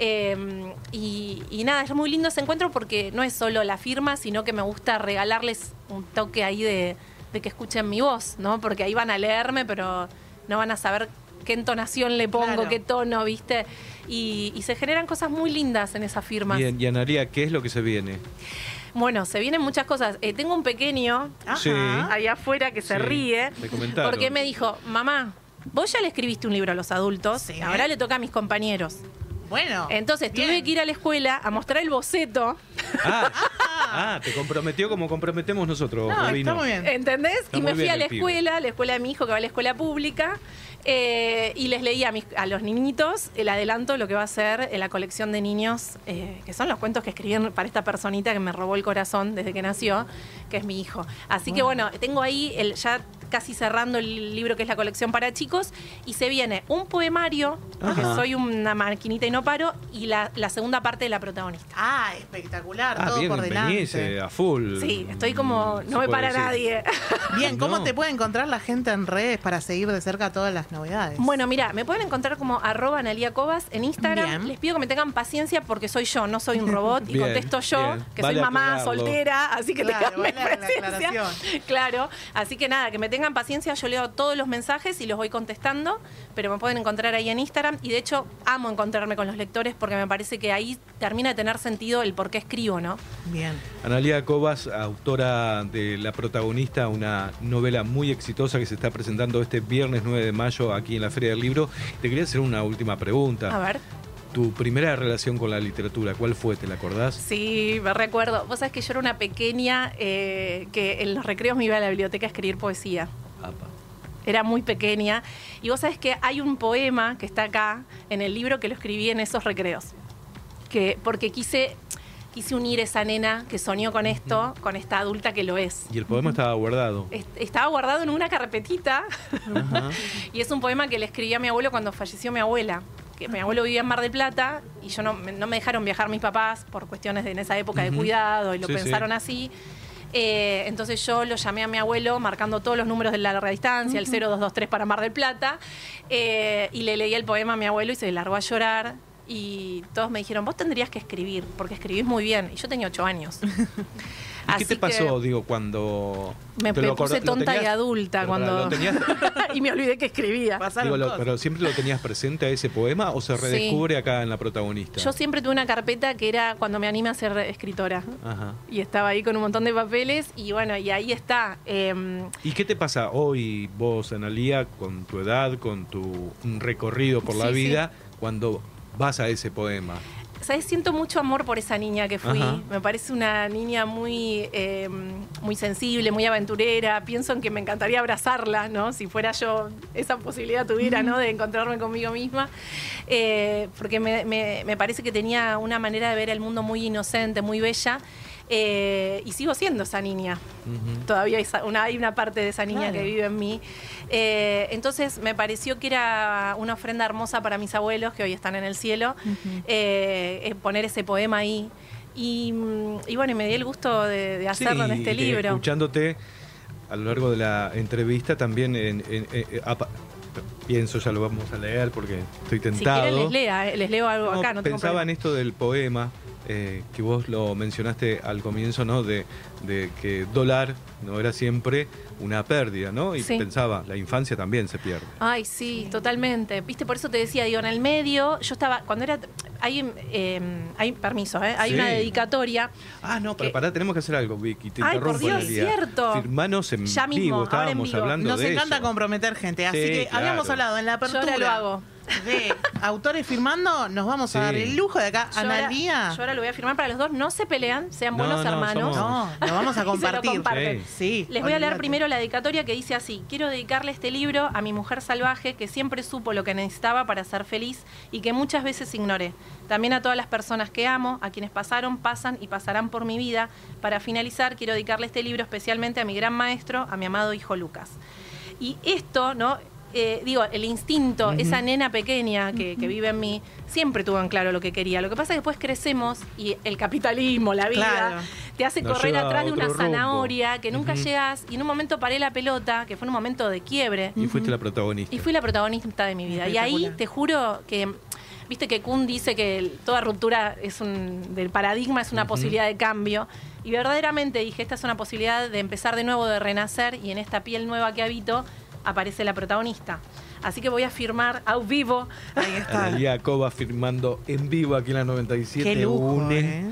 Y nada, es muy lindo ese encuentro porque no es solo la firma, sino que me gusta regalarles un toque ahí de que escuchen mi voz, ¿no? Porque ahí van a leerme, pero no van a saber qué entonación le pongo, qué tono, ¿viste? Y se generan cosas muy lindas en esas firmas. Bien, y Analía, ¿qué es lo que se viene? Bueno, se vienen muchas cosas. Tengo un pequeño allá afuera que se ríe porque me dijo, mamá, vos ya le escribiste un libro a los adultos, ahora le toca a mis compañeros. Bueno. Entonces tuve que ir a la escuela a mostrar el boceto. Te comprometió como comprometemos nosotros. No, está muy bien. ¿Entendés? Está y me muy fui bien a la el escuela de mi hijo que va a la escuela pública, y les leí a los niñitos el adelanto, lo que va a ser la colección de niños, que son los cuentos que escribí para esta personita que me robó el corazón desde que nació, que es mi hijo. Así que bueno, tengo ahí ya casi cerrando el libro que es la colección para chicos, y se viene un poemario, porque soy una maquinita y no paro, y la segunda parte de la protagonista. Ah, espectacular, todo bien, por delante. venís a full. Sí, estoy como, no me para nadie. Bien, ¿cómo te puede encontrar la gente en redes para seguir de cerca todas las novedades? Bueno, mira, me pueden encontrar como @AnaliaCobas en Instagram. Bien. Les pido que me tengan paciencia porque soy yo, no soy un robot, y Bien, contesto yo, bien. que Vale soy mamá aclararlo. soltera, así que Claro, tenganme vale la paciencia. aclaración. Claro, así que nada, que me tengan paciencia, yo leo todos los mensajes y los voy contestando, pero me pueden encontrar ahí en Instagram, y de hecho amo encontrarme con los lectores porque me parece que ahí termina de tener sentido el por qué escribo, ¿no? Bien. Analía Cobas, autora de La Protagonista, una novela muy exitosa que se está presentando este viernes 9 de mayo aquí en la Feria del Libro. Te quería hacer una última pregunta. A ver. Tu primera relación con la literatura, ¿cuál fue? ¿Te la acordás? Sí, me recuerdo. Vos sabés que yo era una pequeña que en los recreos me iba a la biblioteca a escribir poesía. Era muy pequeña. Y vos sabés que hay un poema que está acá en el libro que lo escribí en esos recreos. Porque quise unir esa nena que soñó con esto, con esta adulta que lo es. Y el poema estaba guardado. Estaba guardado en una carpetita. Y es un poema que le escribí a mi abuelo cuando falleció mi abuela. Que mi abuelo vivía en Mar del Plata y no me dejaron viajar mis papás por cuestiones en esa época de cuidado, y lo pensaron así. Entonces yo lo llamé a mi abuelo marcando todos los números de la larga distancia, el 0223 para Mar del Plata, y le leí el poema a mi abuelo y se largó a llorar. Y todos me dijeron, vos tendrías que escribir, porque escribís muy bien. Y yo tenía 8 años. ¿Y qué te pasó, cuando me te puse tonta y adulta cuando ¿lo tenías? y me olvidé que escribía. ¿Pero siempre lo tenías presente a ese poema o se redescubre acá en La Protagonista? Yo siempre tuve una carpeta que era cuando me animé a ser escritora. Y estaba ahí con un montón de papeles y bueno, y ahí está. ¿Y qué te pasa hoy vos, Analía, con tu edad, con tu recorrido por la vida, cuando vas a ese poema? ¿sabes? Siento mucho amor por esa niña que fui. Ajá. Me parece una niña muy, muy sensible, muy aventurera. Pienso en que me encantaría abrazarla, ¿no? Si fuera yo, esa posibilidad tuviera, ¿no? De encontrarme conmigo misma. Porque me parece que tenía una manera de ver el mundo muy inocente, muy bella. Y sigo siendo esa niña. Todavía hay una parte de esa niña que vive en mí. Entonces me pareció que era una ofrenda hermosa para mis abuelos, que hoy están en el cielo, poner ese poema ahí. Y bueno, me di el gusto de hacerlo en este libro. Escuchándote a lo largo de la entrevista también pienso, ya lo vamos a leer porque estoy tentado. Si quieren les leo algo acá. No pensaba en esto del poema. Que vos lo mencionaste al comienzo, ¿no? De que dólar no era siempre una pérdida, ¿no? Y pensaba, la infancia también se pierde. Ay, sí, totalmente. Viste, por eso te decía, digo, en el medio, yo estaba, cuando era, hay permiso, hay una dedicatoria. Ah, no, pero pará, tenemos que hacer algo, Vicky, te interrumpo. Por Dios, cierto. Firmanos en ya mismo, vivo, estábamos hablando Nos de eso. Nos encanta comprometer gente, así que habíamos hablado en la apertura. Yo ahora lo hago. De autores firmando, nos vamos a dar el lujo de acá. Analía. Yo ahora lo voy a firmar para los dos. No se pelean, sean buenos hermanos. No, lo vamos a compartir. Sí, les voy a leer primero la dedicatoria que dice así: quiero dedicarle este libro a mi mujer salvaje que siempre supo lo que necesitaba para ser feliz y que muchas veces ignoré. También a todas las personas que amo, a quienes pasaron, pasan y pasarán por mi vida. Para finalizar, quiero dedicarle este libro especialmente a mi gran maestro, a mi amado hijo Lucas. Y esto, ¿no? Digo, el instinto, esa nena pequeña que vive en mí, siempre tuvo en claro lo que quería. Lo que pasa es que después crecemos y el capitalismo, la vida, te hace correr atrás de una zanahoria que nunca llegas. Y en un momento paré la pelota, que fue un momento de quiebre. Y fuiste la protagonista. Y fui la protagonista de mi vida. Y ahí te juro que, viste que Kuhn dice que toda ruptura del paradigma es una posibilidad de cambio. Y verdaderamente dije, esta es una posibilidad de empezar de nuevo, de renacer. Y en esta piel nueva que habito aparece la protagonista. Así que voy a firmar a vivo. Ahí está. Analía Cova firmando en vivo aquí en la 97. Qué lujo,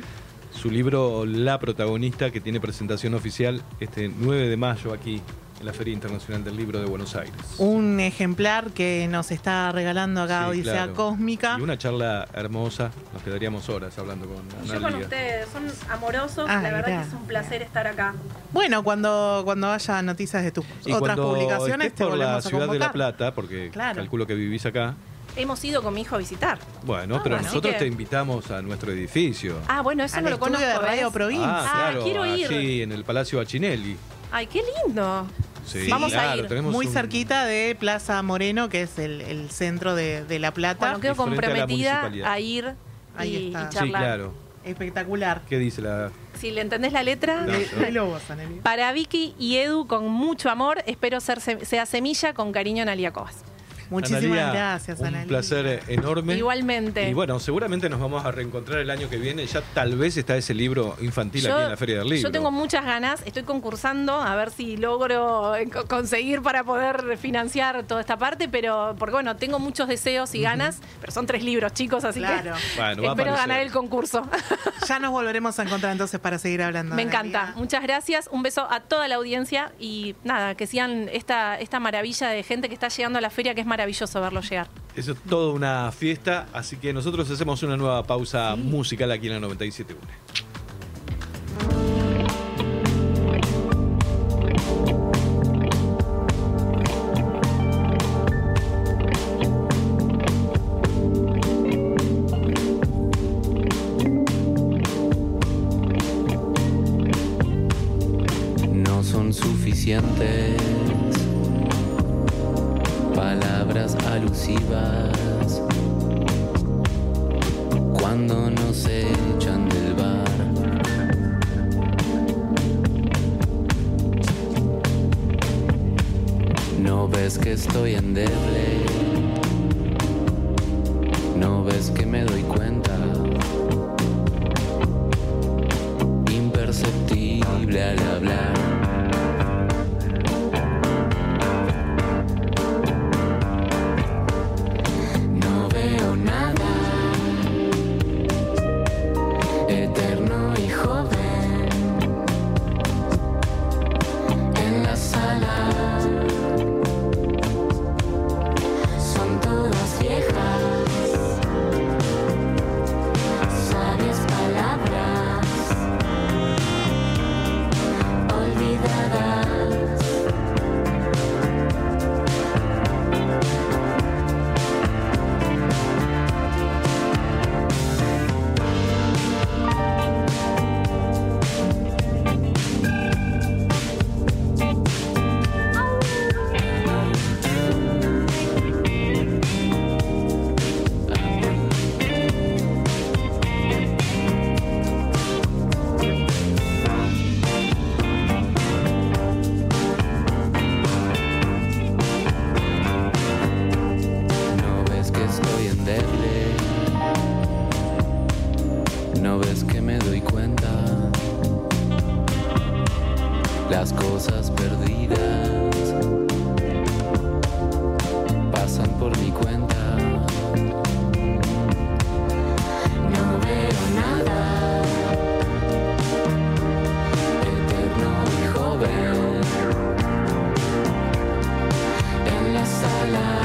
su libro La Protagonista, que tiene presentación oficial este 9 de mayo aquí en la Feria Internacional del Libro de Buenos Aires. Un ejemplar que nos está regalando acá Odisea Cósmica. Y una charla hermosa. Nos quedaríamos horas hablando con Analía. Yo con ustedes, son amorosos. La verdad que es un placer estar acá. Bueno, cuando haya noticias de tus otras publicaciones, te volvemos a convocar. Por la ciudad de La Plata, porque calculo que vivís acá. Hemos ido con mi hijo a visitar. Bueno, pero nosotros te invitamos a nuestro edificio. Ah, bueno, eso no lo conozco. De Radio Provincia. Claro, quiero ir. Sí, en el Palacio Bachinelli. Ay, qué lindo. Sí, vamos a ir. Muy cerquita de Plaza Moreno, que es el centro de La Plata. Bueno, quedo comprometida a ir y charlar. Sí, claro. Espectacular. ¿Qué dice la...? Si le entendés la letra. No, para Vicky y Edu, con mucho amor, espero sea semilla, con cariño, Analía Covas. Muchísimas Analía, gracias, Analía. Un placer enorme. Igualmente. Y bueno, seguramente nos vamos a reencontrar el año que viene. Ya tal vez está ese libro infantil aquí en la Feria del Libro. Yo tengo muchas ganas. Estoy concursando a ver si logro conseguir para poder financiar toda esta parte. Pero, porque bueno, tengo muchos deseos y ganas. Pero son 3 libros, chicos, así que bueno, espero ganar el concurso. Ya nos volveremos a encontrar entonces para seguir hablando. Me encanta. Muchas gracias. Un beso a toda la audiencia. Y nada, que sigan esta maravilla de gente que está llegando a la feria, que es maravilloso verlo llegar. Eso es toda una fiesta, así que nosotros hacemos una nueva pausa musical aquí en la 97.1. No son suficientes palabras alusivas cuando nos echan del bar. No ves que estoy endeble, no ves que me doy cuenta, imperceptible al hablar. Las cosas perdidas pasan por mi cuenta. No veo nada, eterno y joven, en la sala.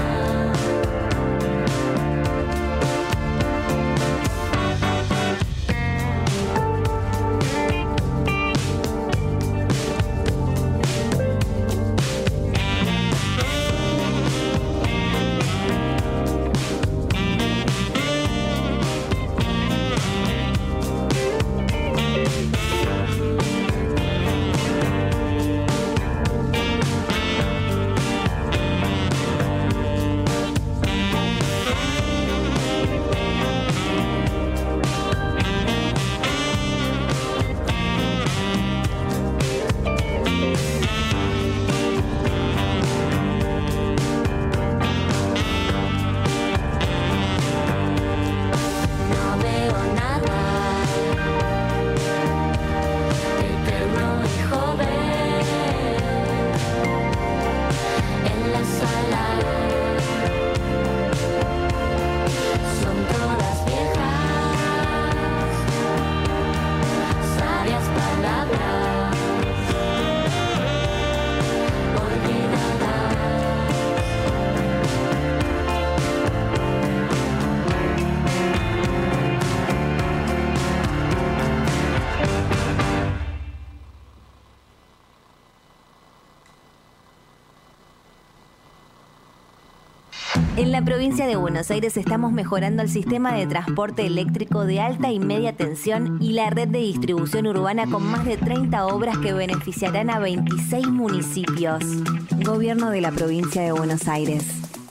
En la provincia de Buenos Aires estamos mejorando el sistema de transporte eléctrico de alta y media tensión y la red de distribución urbana con más de 30 obras que beneficiarán a 26 municipios. Gobierno de la provincia de Buenos Aires.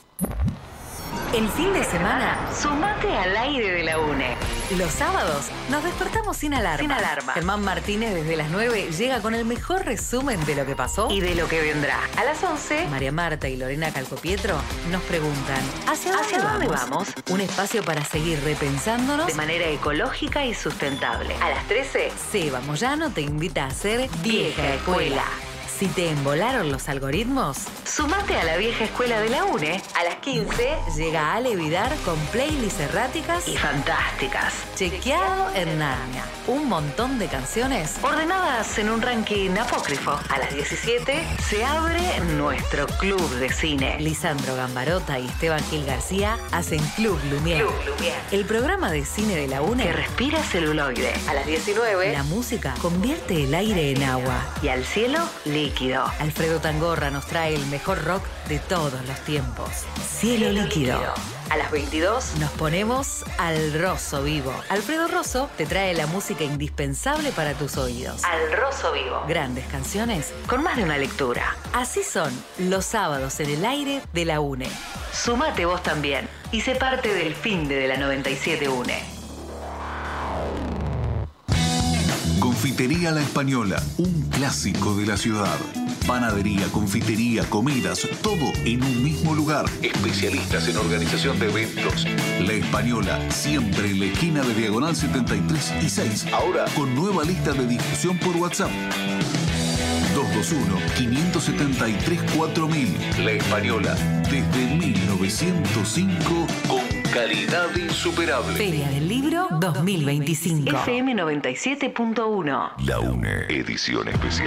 El fin de semana, sumate al aire de la UNE. Los sábados nos despertamos sin alarma. Germán Martínez desde las 9 llega con el mejor resumen de lo que pasó y de lo que vendrá. A las 11, María Marta y Lorena Calcopietro nos preguntan ¿Hacia dónde vamos? Un espacio para seguir repensándonos de manera ecológica y sustentable. A las 13, Seba Moyano te invita a hacer Vieja Escuela. Si te embolaron los algoritmos, sumate a la vieja escuela de la UNE. A las 15 llega Ale Vidar con playlists erráticas y fantásticas. Chequeado en Narnia. Un montón de canciones ordenadas en un ranking apócrifo. A las 17 se abre nuestro club de cine. Lisandro Gambarota y Esteban Gil García hacen Club Lumière. El programa de cine de la UNE que respira celuloide. A las 19 la música convierte el aire en agua y al cielo líquido. Alfredo Tangorra nos trae el mejor rock de todos los tiempos. Cielo líquido. A las 22 nos ponemos al Rosso Vivo. Alfredo Rosso te trae la música indispensable para tus oídos. Al Rosso Vivo. Grandes canciones con más de una lectura. Así son los sábados en el aire de la UNE. Sumate vos también y sé parte del fin de la 97 UNE. Confitería La Española, un clásico de la ciudad. Panadería, confitería, comidas, todo en un mismo lugar. Especialistas en organización de eventos. La Española, siempre en la esquina de Diagonal 73 y 6. Ahora con nueva lista de difusión por WhatsApp. 221-573-4000. La Española, desde 1905, con calidad insuperable. Feria del Libro 2025. FM 97.1. La UNE, edición especial.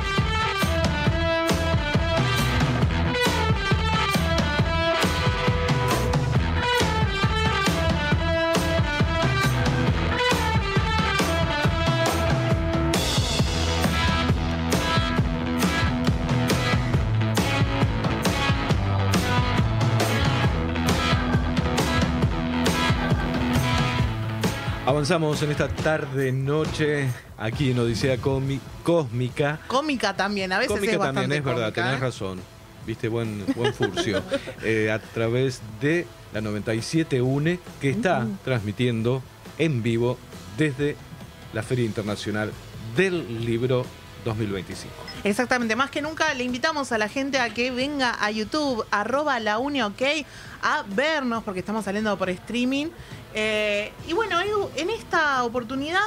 Avanzamos en esta tarde-noche aquí en Odisea Cósmica. Cómica también, a veces Cómica es bastante también, es verdad, cómica, tenés razón. Viste, buen furcio. A través de la 97 UNE, que está transmitiendo en vivo desde la Feria Internacional del Libro 2025. Exactamente, más que nunca le invitamos a la gente a que venga a YouTube, @laUneOK, a vernos, porque estamos saliendo por streaming. Y bueno, en esta oportunidad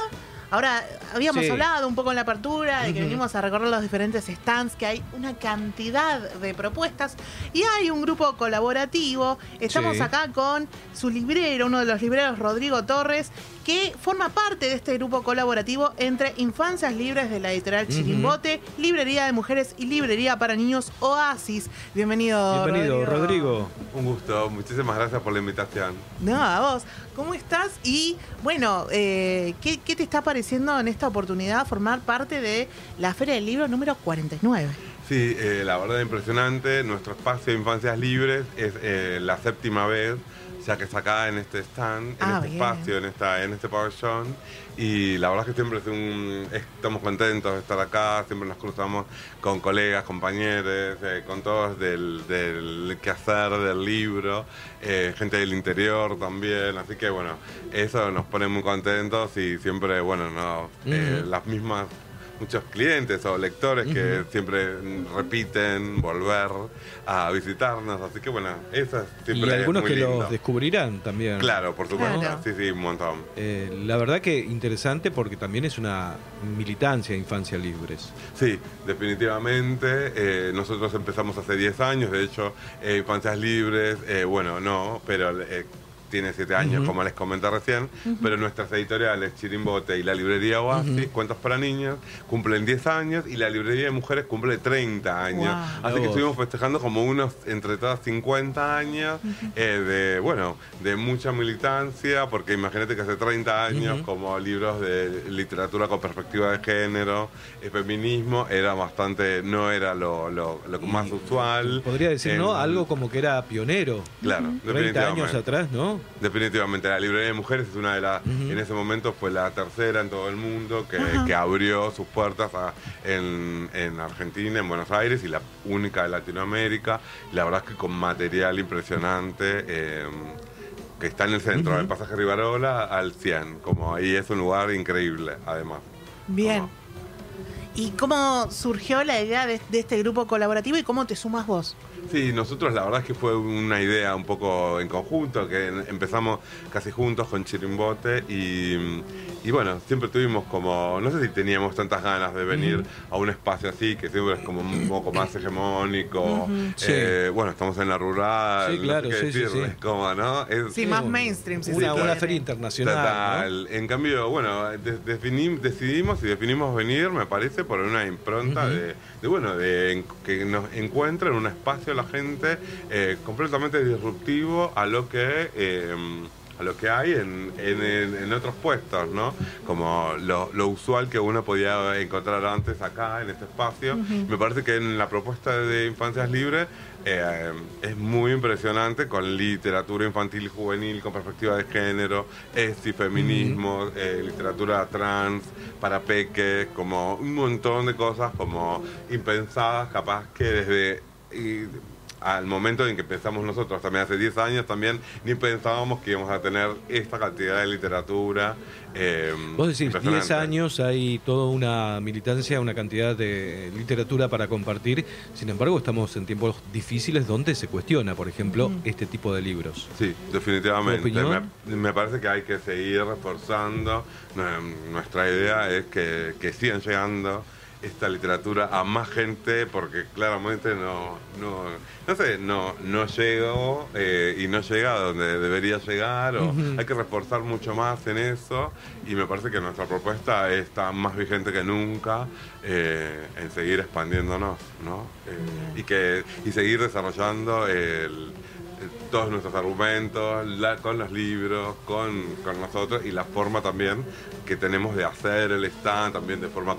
Ahora, habíamos Sí. hablado un poco en la apertura de que Ujú. venimos a recorrer los diferentes stands, que hay una cantidad de propuestas y hay un grupo colaborativo. Estamos Sí. acá con su librero, uno de los libreros, Rodrigo Torres, que forma parte de este grupo colaborativo entre Infancias Libres de la editorial Chirimbote, Librería de Mujeres y Librería para Niños Oasis. Bienvenido, Rodrigo. Un gusto, muchísimas gracias por la invitación. No, a vos. ¿Cómo estás? Y bueno, ¿qué te está pareciendo en esta oportunidad formar parte de la Feria del Libro número 49? Sí, la verdad impresionante. Nuestro espacio de Infancias Libres es la 7ª vez, ya que está acá en este stand, en este bien. espacio, en este pabellón. Y la verdad es que siempre estamos contentos de estar acá, siempre nos cruzamos con colegas, compañeros, con todos del quehacer del libro, gente del interior también. Así que bueno, eso nos pone muy contentos y siempre, bueno, las mismas... muchos clientes o lectores que siempre repiten volver a visitarnos, así que bueno, eso siempre Y algunos es muy que lindo. los descubrirán también. Claro, por supuesto, Claro. sí, un montón. La verdad que interesante porque también es una militancia de Infancias Libres. Sí, definitivamente, nosotros empezamos hace 10 años, de hecho, Infancias Libres, pero tiene 7 años, como les comenté recién, pero nuestras editoriales, Chirimbote y la librería Oasis, Cuentos para Niños, cumplen 10 años y la librería de mujeres cumple 30 años. Wow. Así que estuvimos festejando como unos, entre todas, 50 años de mucha militancia, porque imagínate que hace 30 años, como libros de literatura con perspectiva de género, feminismo, era bastante, no era lo más usual. Podría decir, ¿no? Algo como que era pionero. Claro, 30 definitivamente. años atrás, ¿no? Definitivamente, la librería de mujeres es una de las, en ese momento fue la tercera en todo el mundo que abrió sus puertas en Argentina, en Buenos Aires, y la única de Latinoamérica. La verdad es que con material impresionante, que está en el centro del pasaje Rivarola al 100, como ahí es un lugar increíble, además. Bien. ¿Y cómo surgió la idea de este grupo colaborativo y cómo te sumas vos? Sí, nosotros la verdad es que fue una idea un poco en conjunto, que empezamos casi juntos con Chirimbote y bueno, siempre tuvimos como, no sé si teníamos tantas ganas de venir a un espacio así, que siempre es como un poco más hegemónico. Sí. Bueno, estamos en la rural, Sí, claro, no sé qué sí, decirles, sí. como, ¿no? Sí, más mainstream. Si Una feria internacional. Total. En cambio, bueno, decidimos venir, me parece, por una impronta que nos encuentra en un espacio la gente completamente disruptivo a lo que hay en otros puestos, ¿no? Como lo usual que uno podía encontrar antes acá en este espacio. Me parece que en la propuesta de Infancias Libres es muy impresionante, con literatura infantil y juvenil, con perspectiva de género, y feminismo, literatura trans, para peques, como un montón de cosas como impensadas, capaz que desde... al momento en que pensamos nosotros, también hace 10 años, también ni pensábamos que íbamos a tener esta cantidad de literatura. Vos decís, 10 impresionante. años hay toda una militancia, una cantidad de literatura para compartir. Sin embargo, estamos en tiempos difíciles donde se cuestiona, por ejemplo, este tipo de libros. Sí, definitivamente. ¿Tu opinión? Me parece que hay que seguir reforzando. Nuestra idea es que sigan llegando esta literatura a más gente, porque claramente no llegó y no llega a donde debería llegar, o hay que reforzar mucho más en eso, y me parece que nuestra propuesta está más vigente que nunca en seguir expandiéndonos, ¿no? Y seguir desarrollando todos nuestros argumentos, con los libros, con nosotros, y la forma también que tenemos de hacer el stand, también de forma